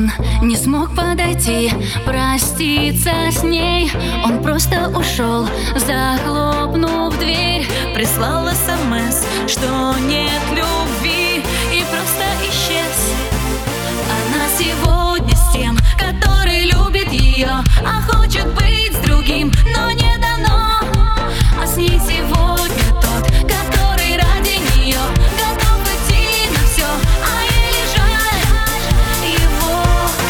Он не смог подойти, проститься с ней. Он просто ушел, захлопнув дверь. Прислал СМС, что нет любви, и просто исчез. Она сегодня с тем, который любит ее, а хочет быть с другим, но не дано. А с ней сегодня тот, который ради нее готов идти на все, а ей жаль его.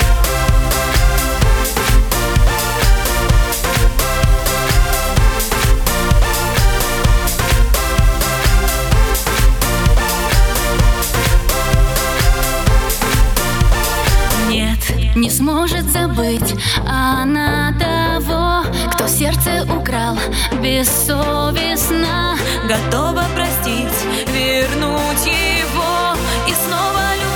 Нет, не сможет забыть она того, кто сердце украл бессовестно. Готова простить, вернуть его и снова любить.